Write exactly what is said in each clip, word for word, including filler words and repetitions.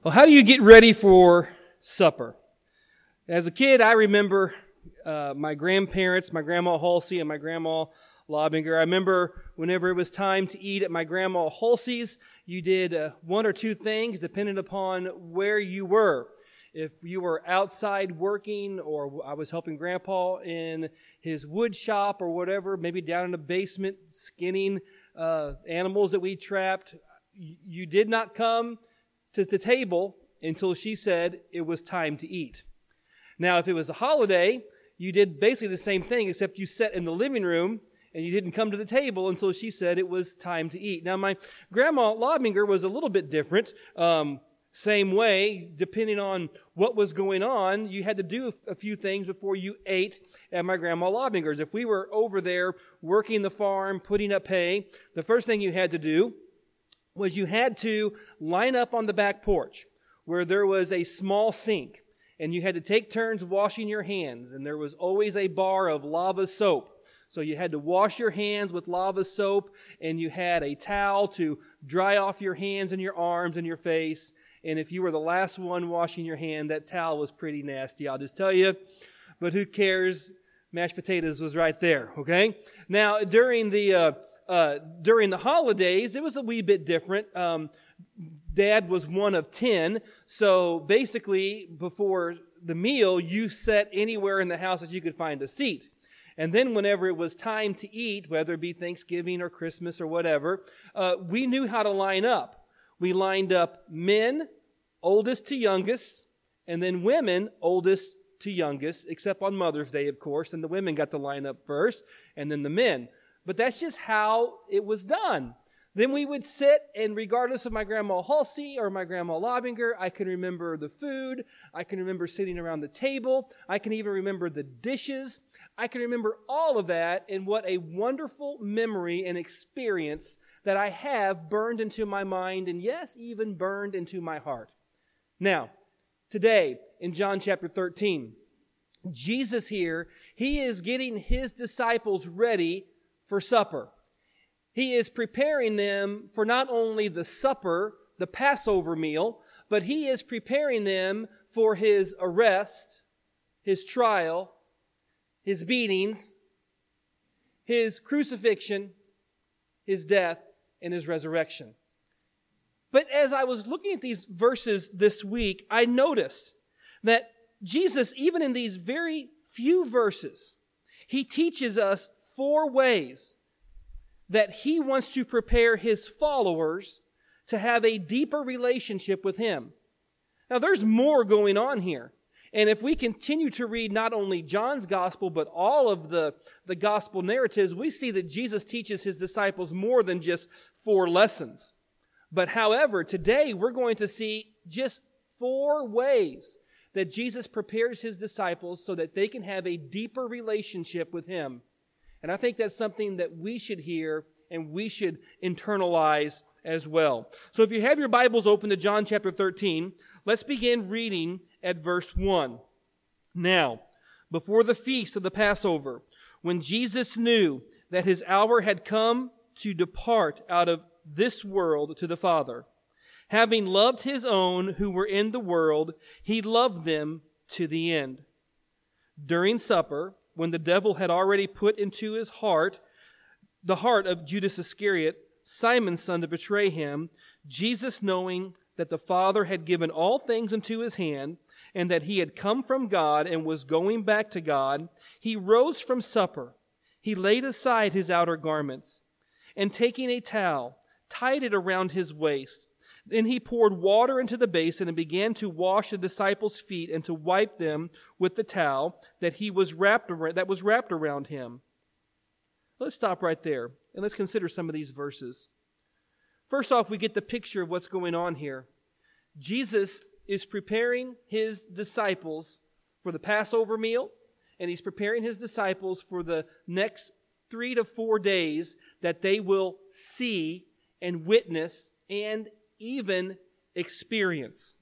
Well, how do you get ready for supper? As a kid, I remember uh, my grandparents, my grandma Halsey and my grandma Lobinger. I remember whenever it was time to eat at my grandma Halsey's, you did uh, one or two things depending upon where you were. If you were outside working, or I was helping Grandpa in his wood shop or whatever, maybe down in the basement skinning uh, animals that we trapped, you did not come to the table until she said it was time to eat. Now, if it was a holiday, you did basically the same thing, except you sat in the living room and you didn't come to the table until she said it was time to eat. Now, my grandma Lobinger was a little bit different. Um, same way, depending on what was going on, you had to do a few things before you ate at my grandma Lobinger's. If we were over there working the farm, putting up hay, the first thing you had to do was you had to line up on the back porch where there was a small sink, and you had to take turns washing your hands, and there was always a bar of lava soap. So you had to wash your hands with lava soap, and you had a towel to dry off your hands and your arms and your face. And if you were the last one washing your hand, that towel was pretty nasty, I'll just tell you. But who cares? Mashed potatoes was right there, okay? Now, during the uh, uh, during the holidays, it was a wee bit different. Um, Dad was one of ten, so basically, before the meal, you sat anywhere in the house that you could find a seat. And then whenever it was time to eat, whether it be Thanksgiving or Christmas or whatever, uh, we knew how to line up. We lined up men, oldest to youngest, and then women, oldest to youngest, except on Mother's Day, of course, and the women got to line up first, and then the men. But that's just how it was done. Then we would sit, and regardless of my grandma Halsey or my grandma Lobinger, I can remember the food. I can remember sitting around the table. I can even remember the dishes. I can remember all of that, and what a wonderful memory and experience that I have burned into my mind, and yes, even burned into my heart. Now, today, in John chapter thirteen, Jesus here, he is getting his disciples ready for supper. He is preparing them for not only the supper, the Passover meal, but he is preparing them for his arrest, his trial, his beatings, his crucifixion, his death, and his resurrection. But as I was looking at these verses this week, I noticed that Jesus, even in these very few verses, he teaches us four ways that he wants to prepare his followers to have a deeper relationship with him. Now, there's more going on here. And if we continue to read not only John's gospel, but all of the, the gospel narratives, we see that Jesus teaches his disciples more than just four lessons. But however, today we're going to see just four ways that Jesus prepares his disciples so that they can have a deeper relationship with him. And I think that's something that we should hear and we should internalize as well. So if you have your Bibles open to John chapter thirteen, let's begin reading at verse one. Now, before the feast of the Passover, when Jesus knew that his hour had come to depart out of this world to the Father, having loved his own who were in the world, he loved them to the end. During supper, when the devil had already put into his heart, the heart of Judas Iscariot, Simon's son, to betray him, Jesus, knowing that the Father had given all things into his hand, and that he had come from God and was going back to God, he rose from supper. He laid aside his outer garments, and taking a towel, tied it around his waist. Then he poured water into the basin and began to wash the disciples' feet and to wipe them with the towel that he was wrapped around, that was wrapped around him. Let's stop right there and let's consider some of these verses. First off, we get the picture of what's going on here. Jesus is preparing his disciples for the Passover meal, and he's preparing his disciples for the next three to four days that they will see and witness and even experience.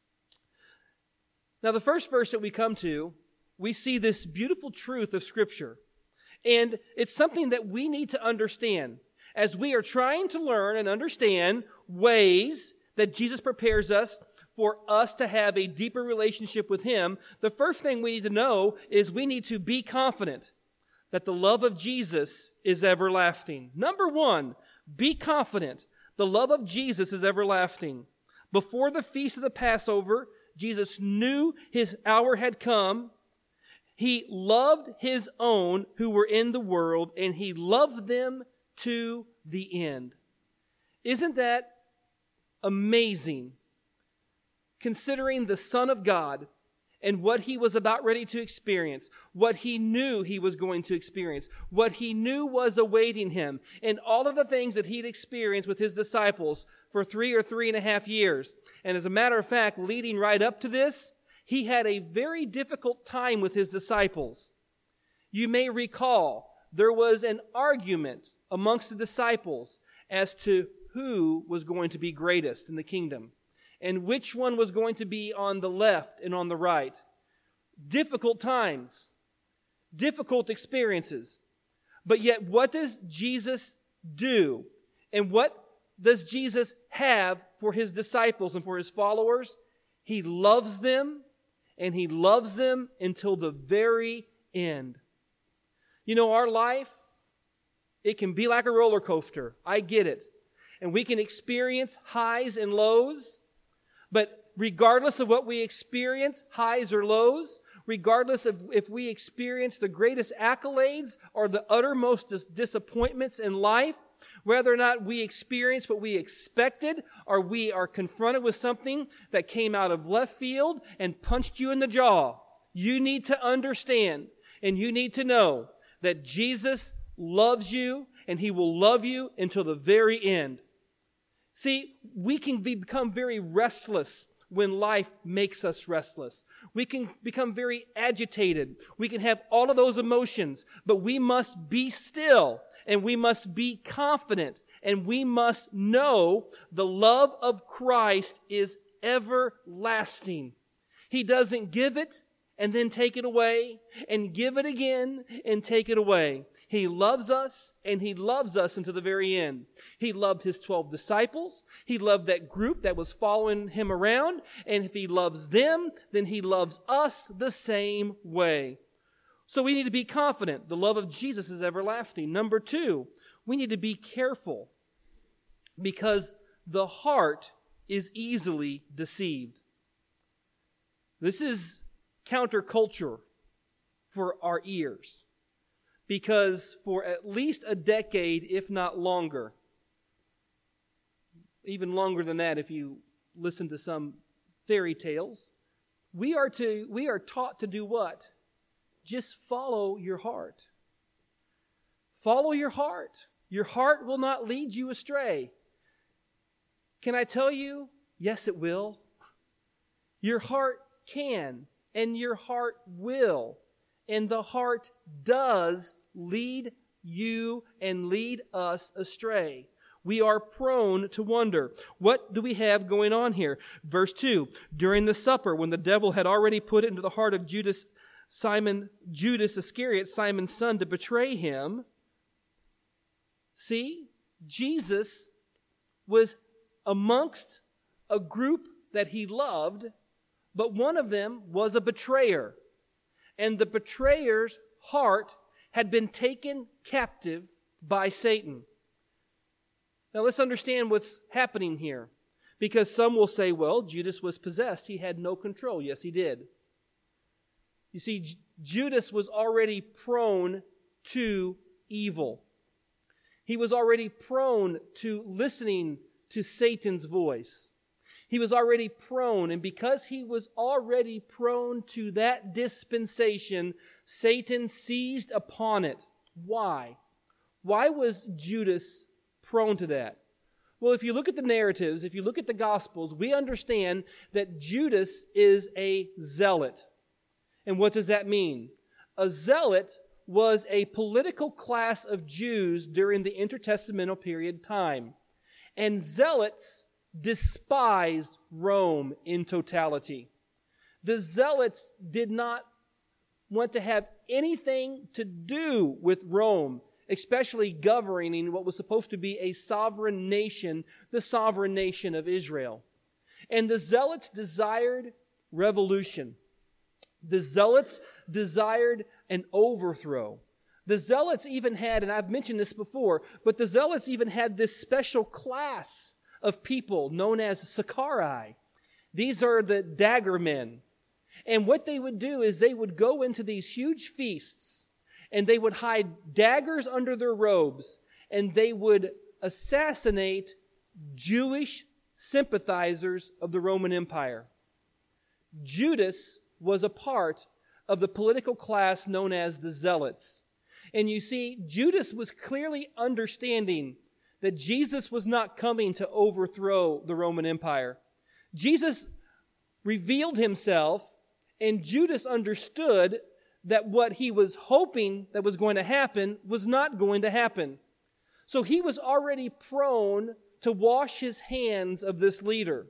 Now, the first verse that we come to, we see this beautiful truth of Scripture. And it's something that we need to understand as we are trying to learn and understand ways that Jesus prepares us for us to have a deeper relationship with Him, the first thing we need to know is we need to be confident that the love of Jesus is everlasting. Number one, be confident. The love of Jesus is everlasting. Before the feast of the Passover, Jesus knew His hour had come. He loved His own who were in the world, and He loved them to the end. Isn't that amazing? Considering the Son of God and what He was about ready to experience, what He knew He was going to experience, what He knew was awaiting Him, and all of the things that He'd experienced with His disciples for three or three and a half years. And as a matter of fact, leading right up to this, He had a very difficult time with His disciples. You may recall there was an argument amongst the disciples as to who was going to be greatest in the kingdom and which one was going to be on the left and on the right. Difficult times, difficult experiences. But yet, what does Jesus do? And what does Jesus have for His disciples and for His followers? He loves them, and He loves them until the very end. You know, our life, it can be like a roller coaster. I get it. And we can experience highs and lows. But regardless of what we experience, highs or lows, regardless of if we experience the greatest accolades or the uttermost dis- disappointments in life, whether or not we experience what we expected or we are confronted with something that came out of left field and punched you in the jaw, you need to understand and you need to know that Jesus loves you and He will love you until the very end. See, we can be, become very restless when life makes us restless. We can become very agitated. We can have all of those emotions, but we must be still and we must be confident and we must know the love of Christ is everlasting. He doesn't give it and then take it away and give it again and take it away. He loves us, and He loves us until the very end. He loved His twelve disciples. He loved that group that was following Him around. And if He loves them, then He loves us the same way. So we need to be confident. The love of Jesus is everlasting. Number two, we need to be careful because the heart is easily deceived. This is counterculture for our ears. Because for at least a decade, if not longer, even longer than that if you listen to some fairy tales, we are to we are taught to do what? Just follow your heart. Follow your heart. Your heart will not lead you astray. Can I tell you? Yes, it will. Your heart can, and your heart will. And the heart does lead you and lead us astray. We are prone to wonder. What do we have going on here? Verse two, during the supper, when the devil had already put it into the heart of Judas, Simon, Judas Iscariot, Simon's son, to betray Him. See, Jesus was amongst a group that He loved, but one of them was a betrayer. And the betrayer's heart had been taken captive by Satan. Now let's understand what's happening here. Because some will say, well, Judas was possessed. He had no control. Yes, he did. You see, J- Judas was already prone to evil. He was already prone to listening to Satan's voice. He was already prone, and because he was already prone to that dispensation, Satan seized upon it. Why? Why was Judas prone to that? Well, if you look at the narratives, if you look at the Gospels, we understand that Judas is a zealot. And what does that mean? A zealot was a political class of Jews during the intertestamental period time. And zealots despised Rome in totality. The zealots did not want to have anything to do with Rome, especially governing what was supposed to be a sovereign nation, the sovereign nation of Israel. And the zealots desired revolution. The zealots desired an overthrow. The zealots even had, and I've mentioned this before, but the zealots even had this special class of people known as Sicarii. These are the dagger men. And what they would do is they would go into these huge feasts and they would hide daggers under their robes and they would assassinate Jewish sympathizers of the Roman Empire. Judas was a part of the political class known as the Zealots. And you see, Judas was clearly understanding that Jesus was not coming to overthrow the Roman Empire. Jesus revealed himself, and Judas understood that what he was hoping that was going to happen was not going to happen. So he was already prone to wash his hands of this leader.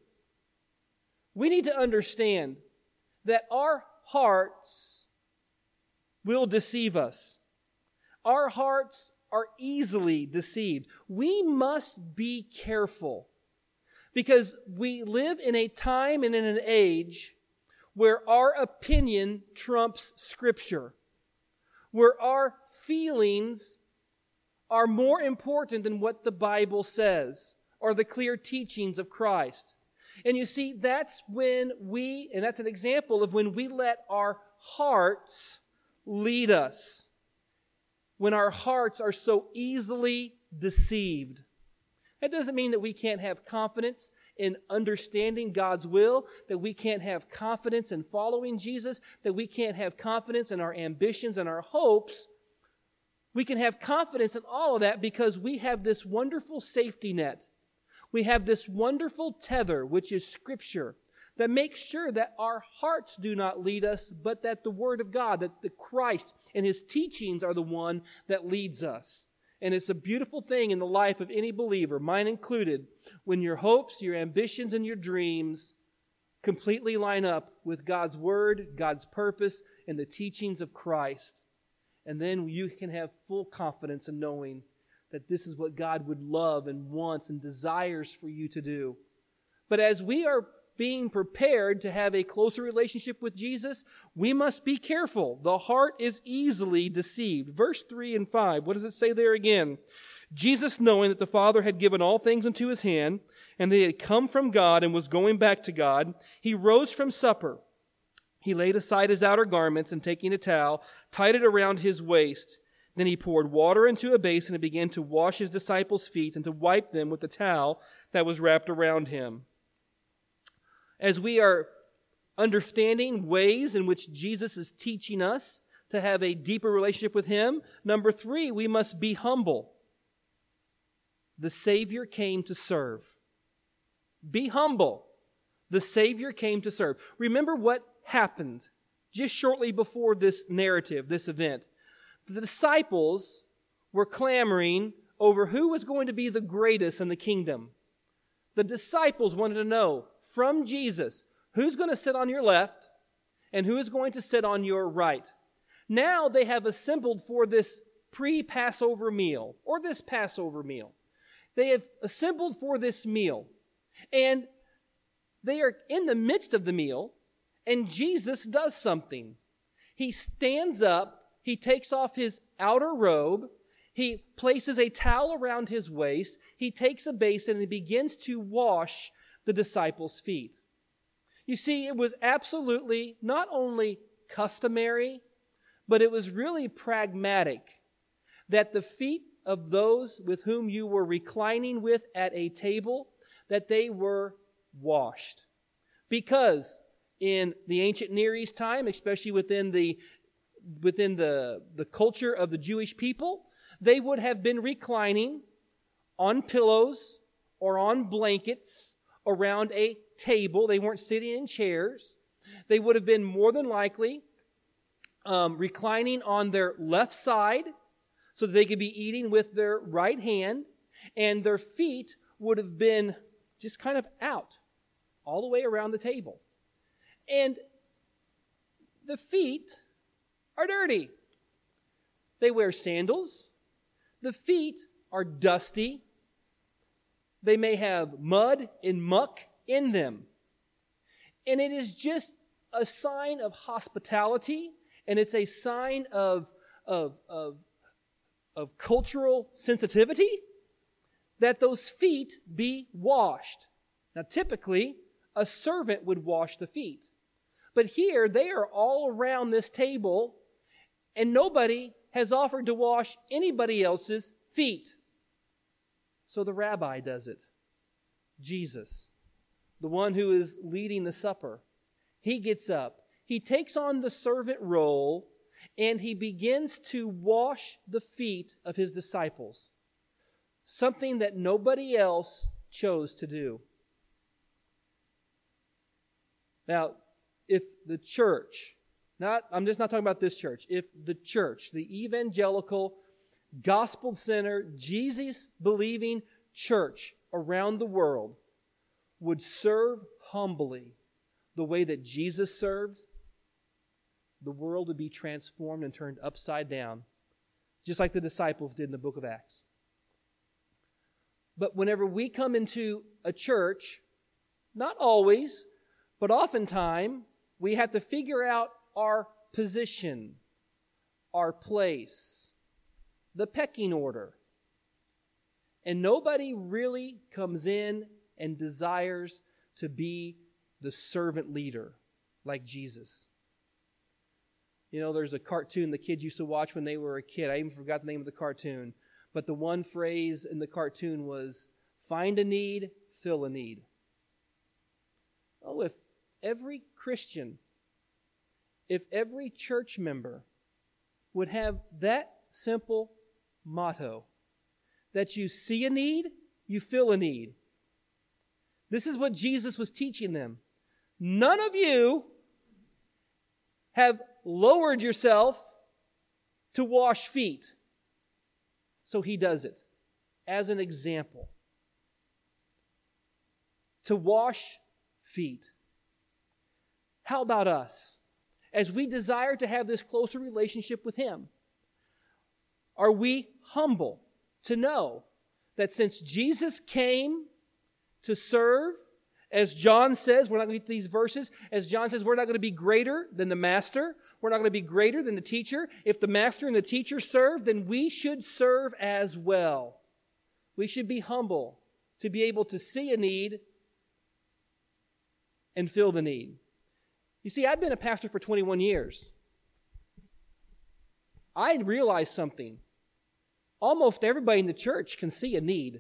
We need to understand that our hearts will deceive us. Our hearts are easily deceived. We must be careful because we live in a time and in an age where our opinion trumps Scripture, where our feelings are more important than what the Bible says or the clear teachings of Christ. And you see, that's when we, and that's an example of when we let our hearts lead us. When our hearts are so easily deceived. That doesn't mean that we can't have confidence in understanding God's will, that we can't have confidence in following Jesus, that we can't have confidence in our ambitions and our hopes. We can have confidence in all of that because we have this wonderful safety net. We have this wonderful tether, which is Scripture, that makes sure that our hearts do not lead us, but that the Word of God, that the Christ and His teachings are the one that leads us. And it's a beautiful thing in the life of any believer, mine included, when your hopes, your ambitions, and your dreams completely line up with God's Word, God's purpose, and the teachings of Christ. And then you can have full confidence in knowing that this is what God would love and wants and desires for you to do. But as we are being prepared to have a closer relationship with Jesus, we must be careful. The heart is easily deceived. Verse three and five, what does it say there again? Jesus, knowing that the Father had given all things into His hand, and that He had come from God and was going back to God, He rose from supper. He laid aside His outer garments, and taking a towel, tied it around His waist. Then He poured water into a basin and began to wash His disciples' feet and to wipe them with the towel that was wrapped around Him. As we are understanding ways in which Jesus is teaching us to have a deeper relationship with Him, number three, we must be humble. The Savior came to serve. Be humble. The Savior came to serve. Remember what happened just shortly before this narrative, this event. The disciples were clamoring over who was going to be the greatest in the kingdom. The disciples wanted to know from Jesus, who's going to sit on your left and who is going to sit on your right. Now they have assembled for this pre-Passover meal or this Passover meal. They have assembled for this meal and they are in the midst of the meal and Jesus does something. He stands up, he takes off his outer robe, he places a towel around his waist, he takes a basin and he begins to wash the disciples' feet. You see, it was absolutely not only customary, but it was really pragmatic that the feet of those with whom you were reclining with at a table, that they were washed. Because in the ancient Near East time, especially within the within the, the culture of the Jewish people, they would have been reclining on pillows or on blankets around a table. They weren't sitting in chairs. They would have been more than likely um, reclining on their left side so that they could be eating with their right hand, and their feet would have been just kind of out all the way around the table. And the feet are dirty. They wear sandals. The feet are dusty. They may have mud and muck in them. And it is just a sign of hospitality, and it's a sign of, of, of, of cultural sensitivity that those feet be washed. Now, typically, a servant would wash the feet. But here, they are all around this table, and nobody has offered to wash anybody else's feet. So the rabbi does it. Jesus, the one who is leading the supper, he gets up. He takes on the servant role, and he begins to wash the feet of his disciples. Something that nobody else chose to do. Now, if the church, not I'm just not talking about this church, if the church, the evangelical, gospel-centered, Jesus-believing church around the world would serve humbly the way that Jesus served, the world would be transformed and turned upside down, just like the disciples did in the book of Acts. But whenever we come into a church, not always, but oftentimes, we have to figure out our position, our place, the pecking order. And nobody really comes in and desires to be the servant leader like Jesus. You know, there's a cartoon the kids used to watch when they were a kid. I even forgot the name of the cartoon. But the one phrase in the cartoon was, find a need, fill a need. Oh, if every Christian, if every church member would have that simple motto, that you see a need, you fill a need. This is what Jesus was teaching them. None of you have lowered yourself to wash feet. So he does it as an example. To wash feet. How about us? As we desire to have this closer relationship with him, are we humble to know that since Jesus came to serve, as John says, we're not going to get these verses, as John says, we're not going to be greater than the master. We're not going to be greater than the teacher. If the master and the teacher serve, then we should serve as well. We should be humble to be able to see a need and fill the need. You see, I've been a pastor for twenty-one years. I realized something. Almost everybody in the church can see a need.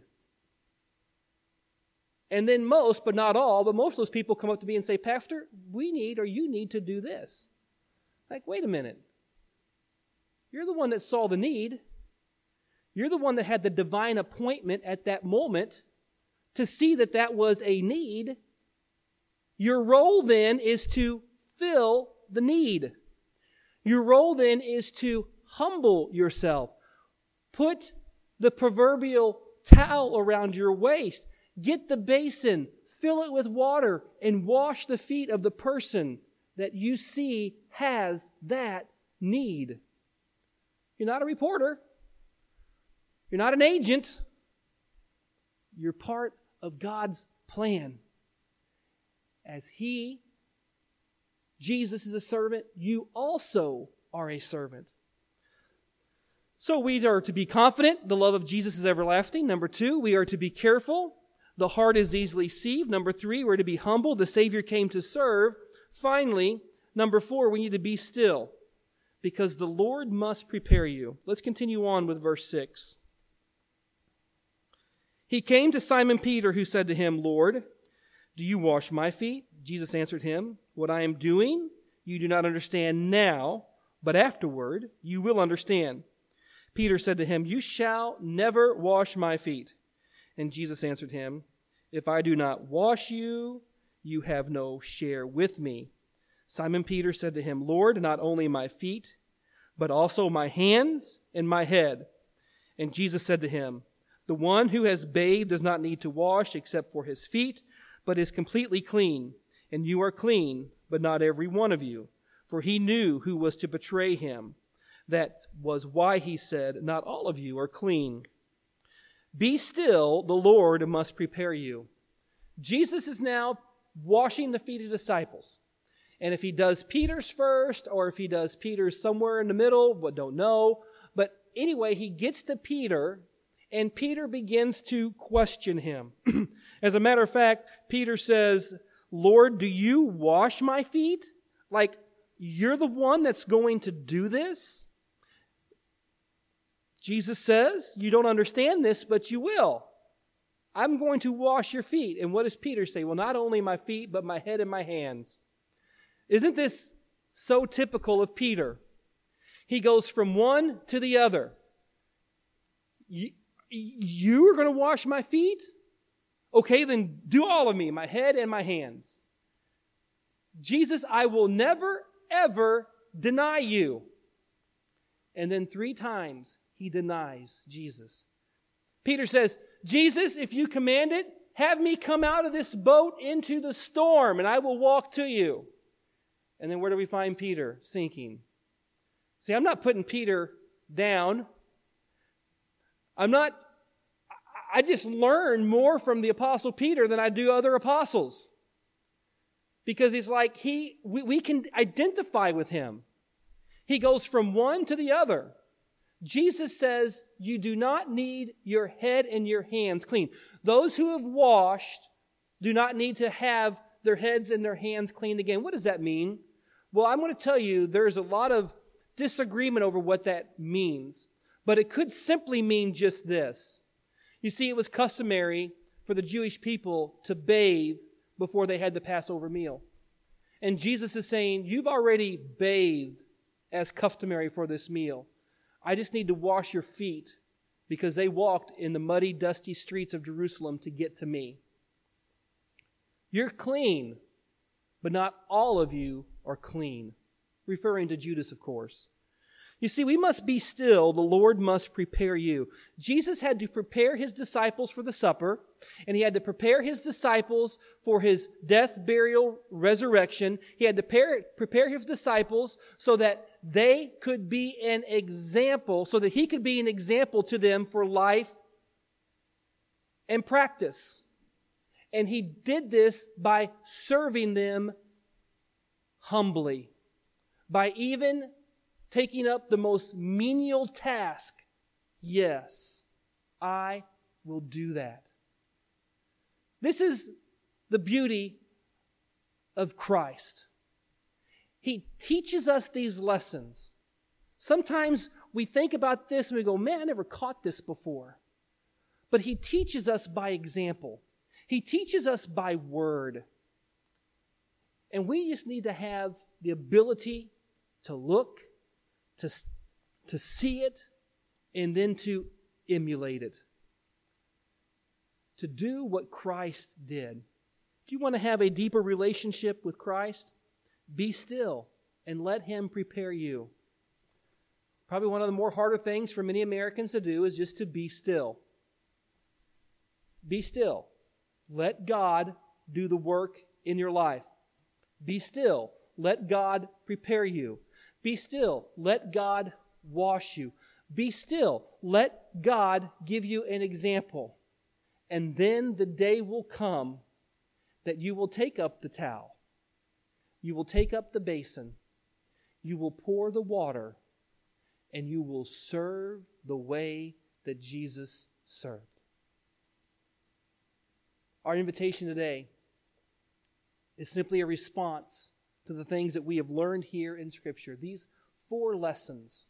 And then most, but not all, but most of those people come up to me and say, Pastor, we need or you need to do this. Like, wait a minute. You're the one that saw the need. You're the one that had the divine appointment at that moment to see that that was a need. Your role then is to fill the need. Your role then is to humble yourself. Put the proverbial towel around your waist. Get the basin, fill it with water, and wash the feet of the person that you see has that need. You're not a reporter. You're not an agent. You're part of God's plan. As He, Jesus, is a servant, you also are a servant. So we are to be confident. The love of Jesus is everlasting. Number two, we are to be careful. The heart is easily deceived. Number three, we're to be humble. The Savior came to serve. Finally, number four, we need to be still because the Lord must prepare you. Let's continue on with verse six. He came to Simon Peter, who said to him, Lord, do you wash my feet? Jesus answered him, what I am doing you do not understand now, but afterward you will understand. Peter said to him, you shall never wash my feet. And Jesus answered him, if I do not wash you, you have no share with me. Simon Peter said to him, Lord, not only my feet, but also my hands and my head. And Jesus said to him, the one who has bathed does not need to wash except for his feet, but is completely clean. And you are clean, but not every one of you. For he knew who was to betray him. That was why he said, not all of you are clean. Be still, the Lord must prepare you. Jesus is now washing the feet of disciples. And if he does Peter's first, or if he does Peter's somewhere in the middle, we don't know. But anyway, he gets to Peter, and Peter begins to question him. As a matter of fact, Peter says, Lord, do you wash my feet? Like, you're the one that's going to do this? Jesus says, you don't understand this, but you will. I'm going to wash your feet. And what does Peter say? Well, not only my feet, but my head and my hands. Isn't this so typical of Peter? He goes from one to the other. You, you are going to wash my feet? Okay, then do all of me, my head and my hands. Jesus, I will never, ever deny you. And then three times he denies Jesus. Peter says, Jesus, if you command it, have me come out of this boat into the storm, and I will walk to you. And then where do we find Peter? Sinking. See, I'm not putting Peter down. I'm not, I just learn more from the Apostle Peter than I do other apostles. Because he's like, he, we, we can identify with him. He goes from one to the other. Jesus says, you do not need your head and your hands clean. Those who have washed do not need to have their heads and their hands cleaned again. What does that mean? Well, I'm going to tell you there's a lot of disagreement over what that means. But it could simply mean just this. You see, it was customary for the Jewish people to bathe before they had the Passover meal. And Jesus is saying, you've already bathed as customary for this meal. I just need to wash your feet because they walked in the muddy, dusty streets of Jerusalem to get to me. You're clean, but not all of you are clean. Referring to Judas, of course. You see, we must be still. The Lord must prepare you. Jesus had to prepare his disciples for the supper, and he had to prepare his disciples for his death, burial, resurrection. He had to prepare, prepare his disciples so that they could be an example, so that he could be an example to them for life and practice. And he did this by serving them humbly, by even taking up the most menial task. Yes, I will do that. This is the beauty of Christ. He teaches us these lessons. Sometimes we think about this and we go, man, I never caught this before. But he teaches us by example. He teaches us by word. And we just need to have the ability to look, to, to see it, and then to emulate it. To do what Christ did. If you want to have a deeper relationship with Christ, be still and let him prepare you. Probably one of the more harder things for many Americans to do is just to be still. Be still. Let God do the work in your life. Be still. Let God prepare you. Be still. Let God wash you. Be still. Let God give you an example. And then the day will come that you will take up the towel. You will take up the basin. You will pour the water. And you will serve the way that Jesus served. Our invitation today is simply a response to the things that we have learned here in Scripture. These four lessons.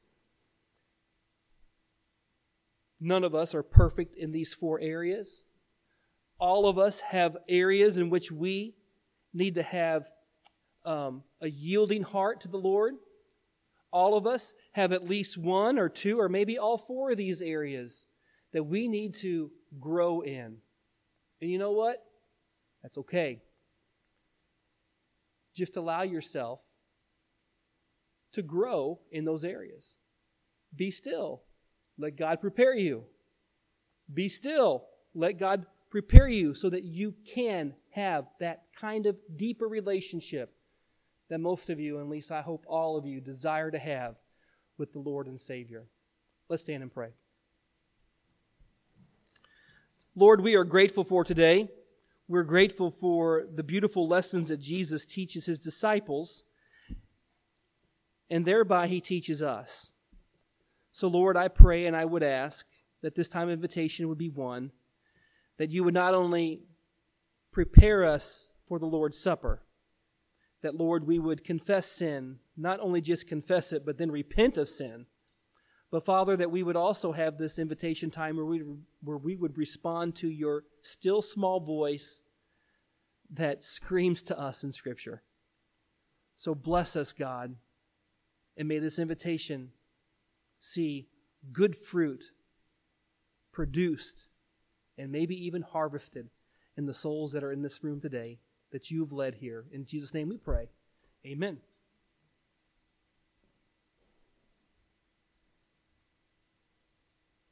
None of us are perfect in these four areas. All of us have areas in which we need to have um, a yielding heart to the Lord. All of us have at least one or two or maybe all four of these areas that we need to grow in. And you know what? That's okay. Just allow yourself to grow in those areas. Be still. Let God prepare you. Be still. Let God prepare you so that you can have that kind of deeper relationship that most of you, and at least I hope all of you, desire to have with the Lord and Savior. Let's stand and pray. Lord, we are grateful for today. We're grateful for the beautiful lessons that Jesus teaches his disciples, and thereby he teaches us. So, Lord, I pray and I would ask that this time of invitation would be one, that you would not only prepare us for the Lord's Supper, that, Lord, we would confess sin, not only just confess it, but then repent of sin. But, Father, that we would also have this invitation time where we, where we would respond to your still small voice that screams to us in Scripture. So bless us, God, and may this invitation see good fruit produced and maybe even harvested in the souls that are in this room today that you've led here. In Jesus' name we pray. Amen.